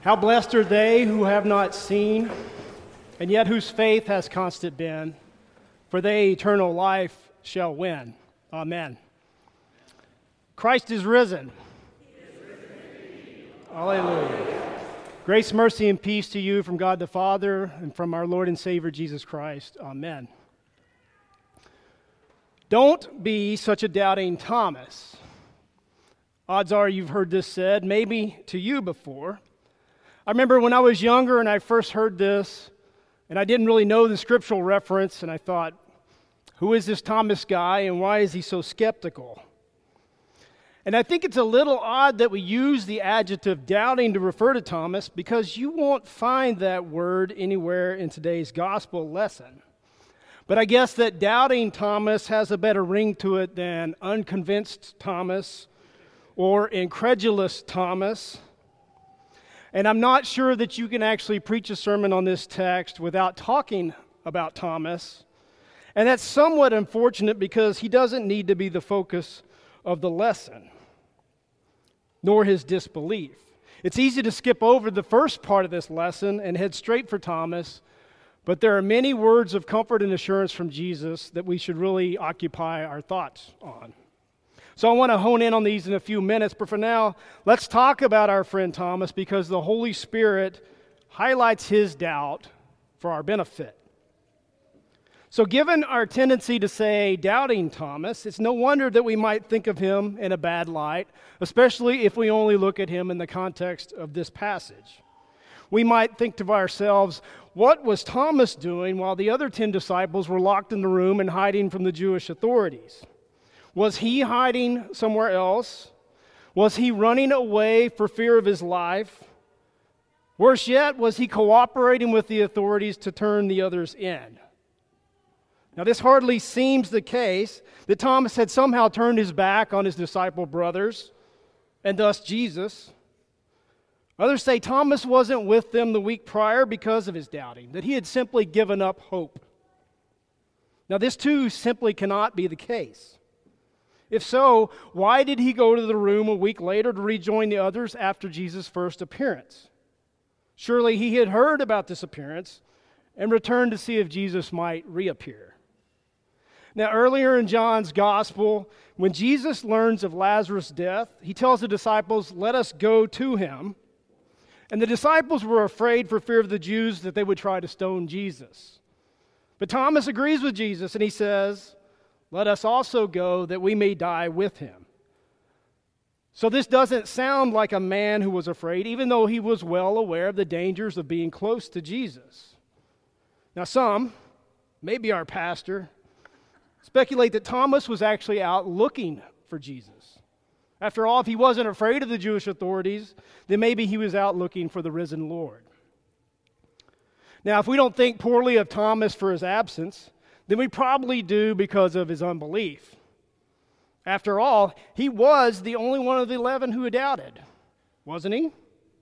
How blessed are they who have not seen, and yet whose faith has constant been, for they eternal life shall win. Amen. Christ is risen. Hallelujah. Grace, mercy, and peace to you from God the Father and from our Lord and Savior Jesus Christ. Amen. Don't be such a doubting Thomas. Odds are you've heard this said, maybe to you before. I remember when I was younger and I first heard this, and I didn't really know the scriptural reference, and I thought, who is this Thomas guy and why is he so skeptical? And I think it's a little odd that we use the adjective doubting to refer to Thomas because you won't find that word anywhere in today's gospel lesson. But I guess that doubting Thomas has a better ring to it than unconvinced Thomas or incredulous Thomas. And I'm not sure that you can actually preach a sermon on this text without talking about Thomas. And that's somewhat unfortunate because he doesn't need to be the focus of the lesson, nor his disbelief. It's easy to skip over the first part of this lesson and head straight for Thomas, but there are many words of comfort and assurance from Jesus that we should really occupy our thoughts on. So I want to hone in on these in a few minutes, but for now, let's talk about our friend Thomas because the Holy Spirit highlights his doubt for our benefit. So given our tendency to say doubting Thomas, it's no wonder that we might think of him in a bad light, especially if we only look at him in the context of this passage. We might think to ourselves, what was Thomas doing while the other 10 disciples were locked in the room and hiding from the Jewish authorities? Was he hiding somewhere else? Was he running away for fear of his life? Worse yet, was he cooperating with the authorities to turn the others in? Now, this hardly seems the case that Thomas had somehow turned his back on his disciple brothers, and thus Jesus. Others say Thomas wasn't with them the week prior because of his doubting, that he had simply given up hope. Now, this too simply cannot be the case. If so, why did he go to the room a week later to rejoin the others after Jesus' first appearance? Surely he had heard about this appearance and returned to see if Jesus might reappear. Now, earlier in John's gospel, when Jesus learns of Lazarus' death, he tells the disciples, "Let us go to him." And the disciples were afraid for fear of the Jews that they would try to stone Jesus. But Thomas agrees with Jesus and he says, "Let us also go that we may die with him." So this doesn't sound like a man who was afraid, even though he was well aware of the dangers of being close to Jesus. Now some, maybe our pastor, speculate that Thomas was actually out looking for Jesus. After all, if he wasn't afraid of the Jewish authorities, then maybe he was out looking for the risen Lord. Now, if we don't think poorly of Thomas for his absence, then we probably do because of his unbelief. After all, he was the only one of the 11 who had doubted, wasn't he?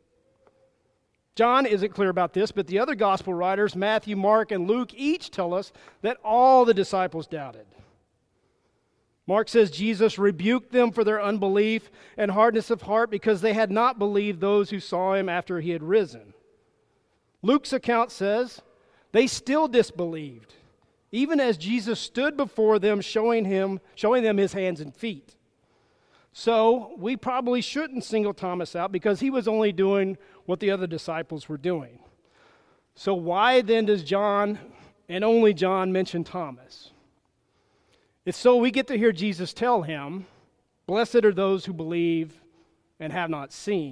John isn't clear about this, but the other gospel writers, Matthew, Mark, and Luke, each tell us that all the disciples doubted. Mark says Jesus rebuked them for their unbelief and hardness of heart because they had not believed those who saw him after he had risen. Luke's account says they still disbelieved, even as Jesus stood before them showing them his hands and feet. So we probably shouldn't single Thomas out because he was only doing what the other disciples were doing. So why then does John, and only John, mention Thomas? It's so we get to hear Jesus tell him, "Blessed are those who believe and have not seen."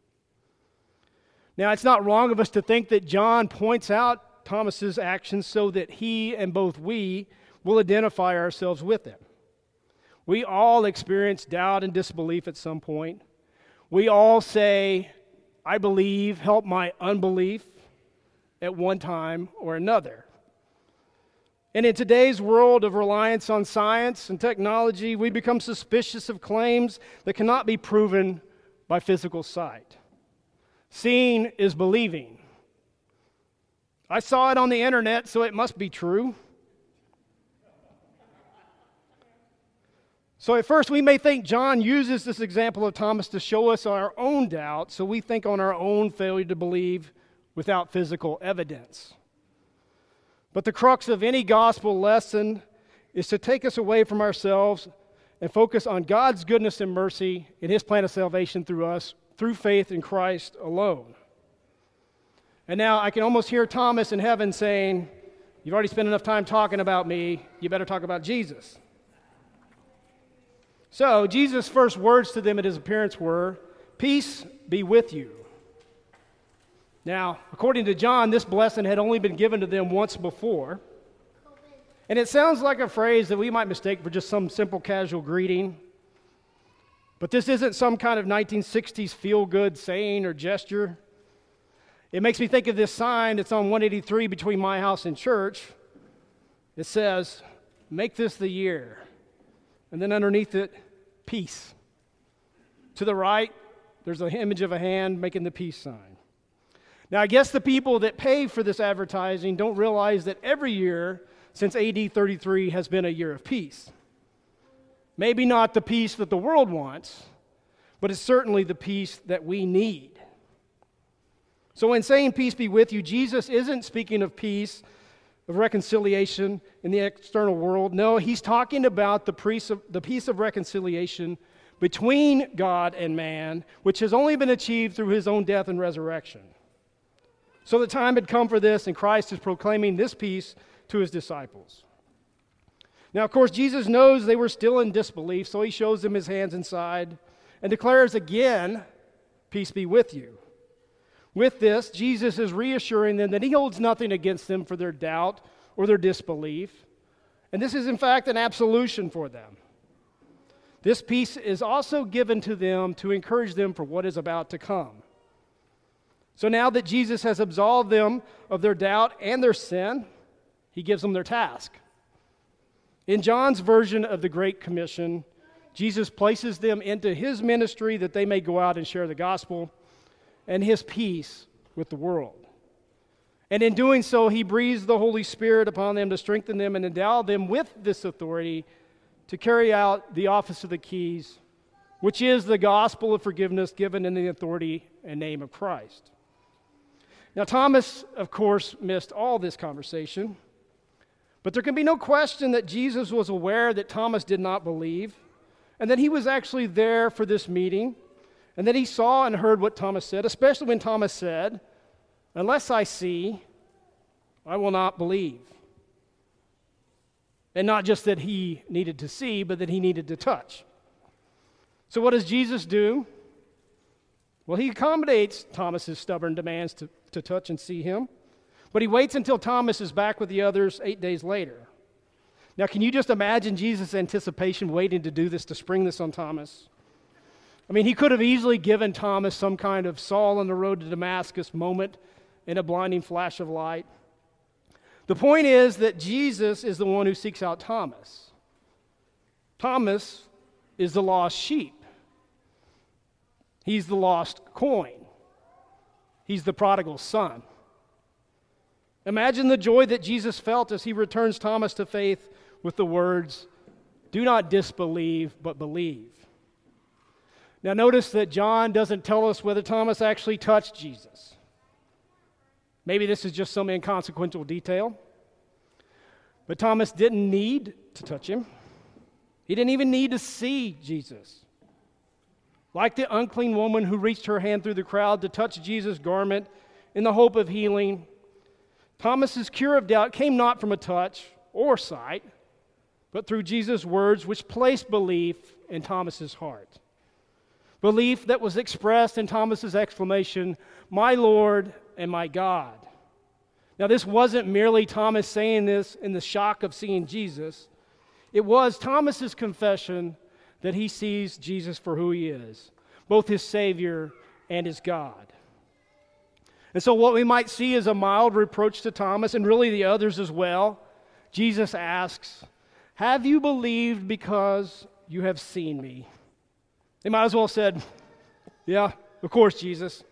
Now, it's not wrong of us to think that John points out Thomas's actions so that he and both we will identify ourselves with him. We all experience doubt and disbelief at some point. We all say, "I believe, help my unbelief," at one time or another. And in today's world of reliance on science and technology, we become suspicious of claims that cannot be proven by physical sight. Seeing is believing. I saw it on the internet, so it must be true. So at first we may think John uses this example of Thomas to show us our own doubt, so we think on our own failure to believe without physical evidence. But the crux of any gospel lesson is to take us away from ourselves and focus on God's goodness and mercy and His plan of salvation through us, through faith in Christ alone. And now I can almost hear Thomas in heaven saying, "You've already spent enough time talking about me, you better talk about Jesus." So Jesus' first words to them at His appearance were, "Peace be with you." Now, according to John, this blessing had only been given to them once before. And it sounds like a phrase that we might mistake for just some simple casual greeting. But this isn't some kind of 1960s feel-good saying or gesture. It makes me think of this sign that's on 183 between my house and church. It says, "Make this the year." And then underneath it, peace. To the right, there's an image of a hand making the peace sign. Now, I guess the people that pay for this advertising don't realize that every year since AD 33 has been a year of peace. Maybe not the peace that the world wants, but it's certainly the peace that we need. So in saying peace be with you, Jesus isn't speaking of peace, of reconciliation in the external world. No, He's talking about the peace of reconciliation between God and man, which has only been achieved through His own death and resurrection. So the time had come for this, and Christ is proclaiming this peace to His disciples. Now, of course, Jesus knows they were still in disbelief, so He shows them His hands inside and declares again, "Peace be with you." With this, Jesus is reassuring them that He holds nothing against them for their doubt or their disbelief, and this is in fact an absolution for them. This peace is also given to them to encourage them for what is about to come. So now that Jesus has absolved them of their doubt and their sin, He gives them their task. In John's version of the Great Commission, Jesus places them into His ministry that they may go out and share the gospel and His peace with the world. And in doing so, He breathes the Holy Spirit upon them to strengthen them and endow them with this authority to carry out the office of the keys, which is the gospel of forgiveness given in the authority and name of Christ. Now, Thomas, of course, missed all this conversation, but there can be no question that Jesus was aware that Thomas did not believe, and that He was actually there for this meeting, and that He saw and heard what Thomas said, especially when Thomas said, "Unless I see, I will not believe." And not just that he needed to see, but that he needed to touch. So what does Jesus do? Well, He accommodates Thomas's stubborn demands to touch and see Him, but He waits until Thomas is back with the others 8 days later. Now, can you just imagine Jesus' anticipation waiting to do this, to spring this on Thomas? I mean, He could have easily given Thomas some kind of Saul on the road to Damascus moment in a blinding flash of light. The point is that Jesus is the one who seeks out Thomas. Thomas is the lost sheep. He's the lost coin. He's the prodigal son. Imagine the joy that Jesus felt as He returns Thomas to faith with the words, "Do not disbelieve, but believe." Now notice that John doesn't tell us whether Thomas actually touched Jesus. Maybe this is just some inconsequential detail. But Thomas didn't need to touch Him. He didn't even need to see Jesus. Like the unclean woman who reached her hand through the crowd to touch Jesus' garment in the hope of healing, Thomas's cure of doubt came not from a touch or sight, but through Jesus' words, which placed belief in Thomas's heart. Belief that was expressed in Thomas's exclamation, "My Lord and my God." Now, this wasn't merely Thomas saying this in the shock of seeing Jesus. It was Thomas's confession that he sees Jesus for who He is, both His Savior and His God. And so what we might see is a mild reproach to Thomas, and really the others as well. Jesus asks, "Have you believed because you have seen me?" They might as well have said, "Yeah, of course, Jesus."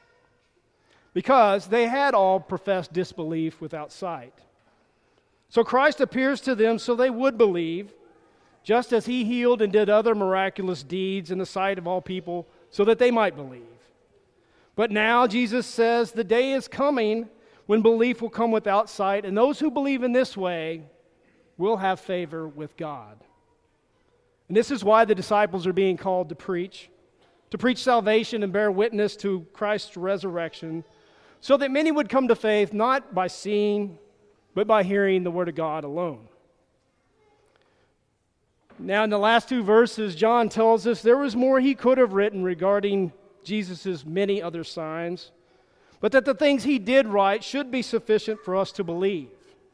Because they had all professed disbelief without sight. So Christ appears to them so they would believe, just as he healed and did other miraculous deeds in the sight of all people, so that they might believe. But now Jesus says the day is coming when belief will come without sight, and those who believe in this way will have favor with God. And this is why the disciples are being called to preach salvation and bear witness to Christ's resurrection, so that many would come to faith not by seeing, but by hearing the word of God alone. Now, in the last two verses, John tells us there was more he could have written regarding Jesus' many other signs, but that the things he did write should be sufficient for us to believe.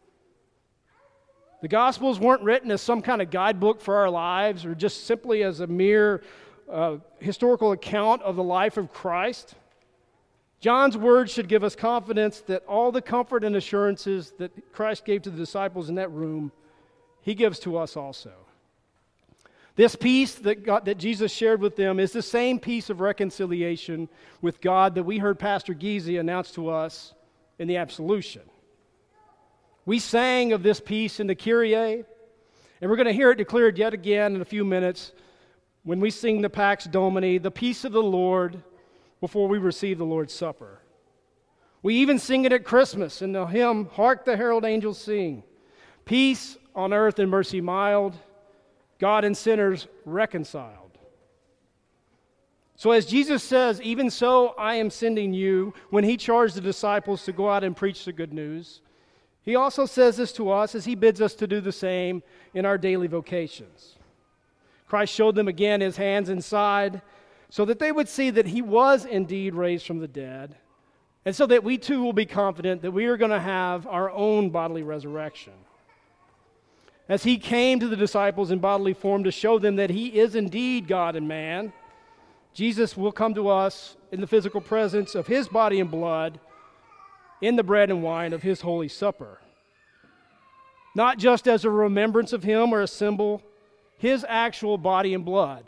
The Gospels weren't written as some kind of guidebook for our lives or just simply as a mere historical account of the life of Christ. John's words should give us confidence that all the comfort and assurances that Christ gave to the disciples in that room, he gives to us also. This peace that Jesus shared with them is the same peace of reconciliation with God that we heard Pastor Giese announce to us in the absolution. We sang of this peace in the Kyrie, and we're going to hear it declared yet again in a few minutes when we sing the Pax Domini, the peace of the Lord, before we receive the Lord's Supper. We even sing it at Christmas in the hymn, Hark the Herald Angels Sing. Peace on earth and mercy mild, God and sinners reconciled. So as Jesus says, even so I am sending you, when he charged the disciples to go out and preach the good news, he also says this to us as he bids us to do the same in our daily vocations. Christ showed them again his hands and side so that they would see that he was indeed raised from the dead, and so that we too will be confident that we are going to have our own bodily resurrection. As he came to the disciples in bodily form to show them that he is indeed God and man, Jesus will come to us in the physical presence of his body and blood in the bread and wine of his holy supper. Not just as a remembrance of him or a symbol, his actual body and blood,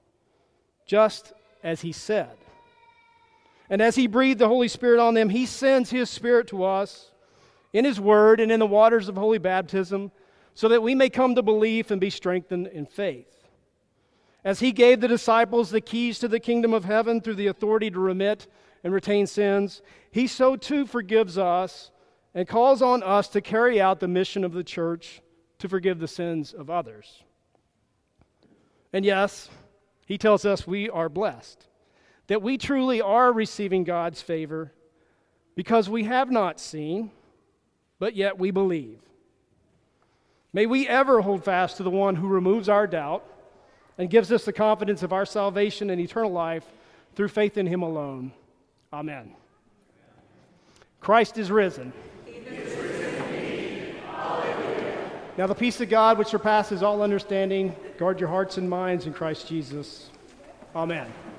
just as he said. And as he breathed the Holy Spirit on them, he sends his Spirit to us in his word and in the waters of holy baptism, so that we may come to belief and be strengthened in faith. As he gave the disciples the keys to the kingdom of heaven through the authority to remit and retain sins, he so too forgives us and calls on us to carry out the mission of the church to forgive the sins of others. And yes, he tells us we are blessed, that we truly are receiving God's favor because we have not seen, but yet we believe. May we ever hold fast to the one who removes our doubt and gives us the confidence of our salvation and eternal life through faith in him alone. Amen. Christ is risen. Now the peace of God, which surpasses all understanding, guard your hearts and minds in Christ Jesus. Amen.